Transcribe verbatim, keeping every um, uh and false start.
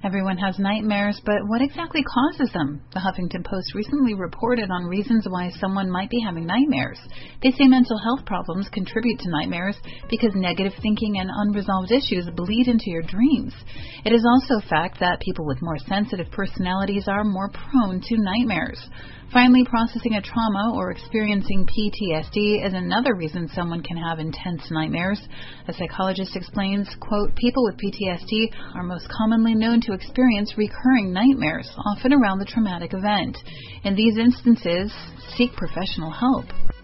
Everyone has nightmares, but what exactly causes them? The Huffington Post recently reported on reasons why someone might be having nightmares. They say mental health problems contribute to nightmares because negative thinking and unresolved issues bleed into your dreams. It is also a fact that people with more sensitive personalities are more prone to nightmares. Finally, processing a trauma or experiencing P T S D is another reason someone can have intense nightmares. A psychologist explains, quote, people with P T S D are most commonly known to experience recurring nightmares, often around the traumatic event. In these instances, seek professional help.